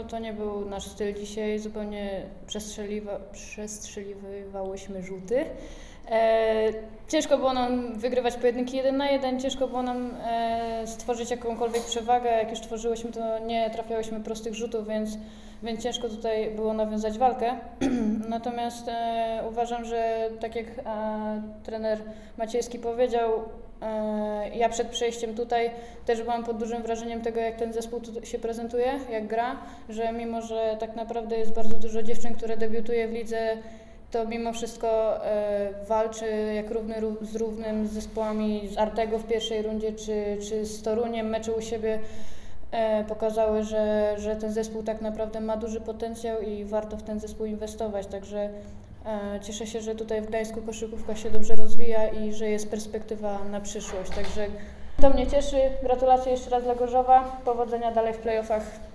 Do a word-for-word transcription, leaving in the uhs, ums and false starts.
To nie był nasz styl dzisiaj, zupełnie przestrzeliwa, przestrzeliwałyśmy rzuty. E, ciężko było nam wygrywać pojedynki jeden na jeden, ciężko było nam e, stworzyć jakąkolwiek przewagę. Jak już tworzyłyśmy, to nie trafiałyśmy prostych rzutów, więc, więc ciężko tutaj było nawiązać walkę. Natomiast e, uważam, że tak jak e, trener Maciejski powiedział, e, ja przed przejściem tutaj też byłam pod dużym wrażeniem tego, jak ten zespół tu się prezentuje, jak gra, że mimo, że tak naprawdę jest bardzo dużo dziewczyn, które debiutuje w lidze, to mimo wszystko e, walczy jak równy ró- z równym z zespołami z Artego w pierwszej rundzie, czy, czy z Toruniem. Mecze u siebie e, pokazały, że, że ten zespół tak naprawdę ma duży potencjał i warto w ten zespół inwestować. Także e, cieszę się, że tutaj w Gdańsku koszykówka się dobrze rozwija i że jest perspektywa na przyszłość. Także to mnie cieszy. Gratulacje jeszcze raz dla Gorzowa. Powodzenia dalej w playoffach.